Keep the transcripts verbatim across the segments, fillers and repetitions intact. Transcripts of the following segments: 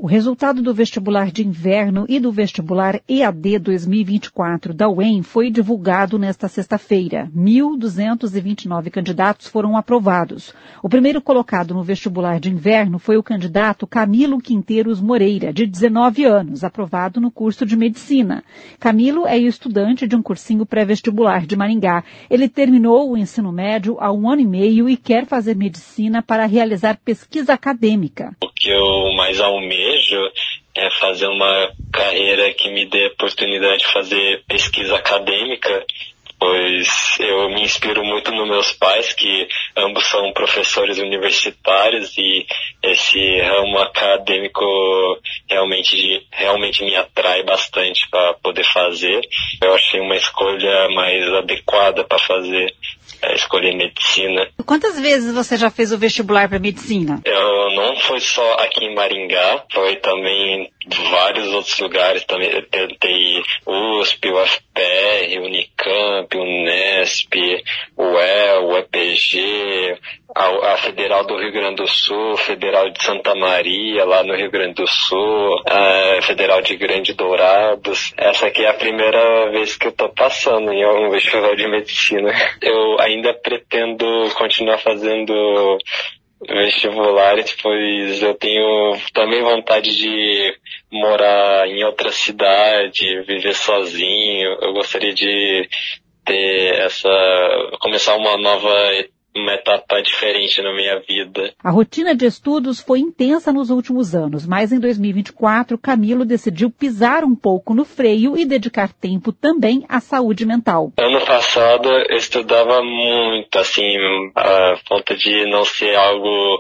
O resultado do vestibular de inverno e do vestibular E A D dois mil e vinte e quatro da U E M foi divulgado nesta sexta-feira. mil duzentos e vinte e nove candidatos foram aprovados. O primeiro colocado no vestibular de inverno foi o candidato Camilo Quinteiros Moreira, de dezenove anos, aprovado no curso de medicina. Camilo é estudante de um cursinho pré-vestibular de Maringá. Ele terminou o ensino médio há um ano e meio e quer fazer medicina para realizar pesquisa acadêmica. O que eu mais almejo é fazer uma carreira que me dê a oportunidade de fazer pesquisa acadêmica, pois eu me inspiro muito nos meus pais, que ambos são professores universitários, e esse ramo acadêmico realmente, realmente me atrai bastante para poder fazer. Eu achei uma escolha mais adequada para fazer. É, escolher medicina. Quantas vezes você já fez o vestibular para medicina? Eu não foi só aqui em Maringá, foi também em vários outros lugares. Também eu tentei U S P, U F P R, Unicamp, Unesp, U E L, U E P G, a, a Federal do Rio Grande do Sul, Federal de Santa Maria, lá no Rio Grande do Sul, a Federal de Grande Dourados. Essa aqui é a primeira vez que eu tô passando em um vestibular de medicina. Eu ainda pretendo continuar fazendo vestibulares, pois eu tenho também vontade de morar em outra cidade, viver sozinho. Eu gostaria de ter essa, começar uma nova uma etapa diferente na minha vida. A rotina de estudos foi intensa nos últimos anos, mas em dois mil e vinte e quatro, Camilo decidiu pisar um pouco no freio e dedicar tempo também à saúde mental. Ano passado eu estudava muito, assim, a ponto de não ser algo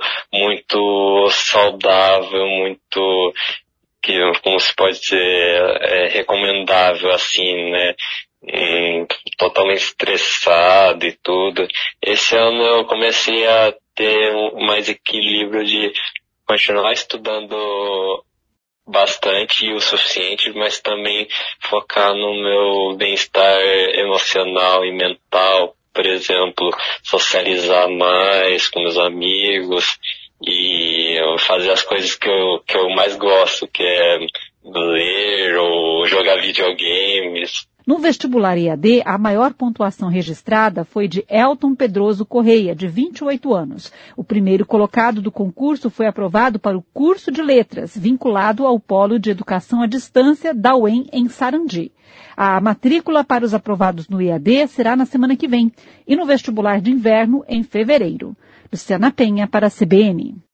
muito saudável, muito, que, como se pode dizer, é, recomendável, assim, né? Hum, totalmente estressado e tudo. Esse ano eu comecei a ter mais equilíbrio de continuar estudando bastante e o suficiente, mas também focar no meu bem-estar emocional e mental, por exemplo, socializar mais com meus amigos e fazer as coisas que eu, que eu mais gosto, que é ler ou jogar videogames. No vestibular E A D, a maior pontuação registrada foi de Elton Pedroso Correia, de vinte e oito anos. O primeiro colocado do concurso foi aprovado para o curso de letras, vinculado ao Polo de Educação à Distância da U E M em Sarandi. A matrícula para os aprovados no E A D será na semana que vem e no vestibular de inverno em fevereiro. Luciana Penha para a C B N.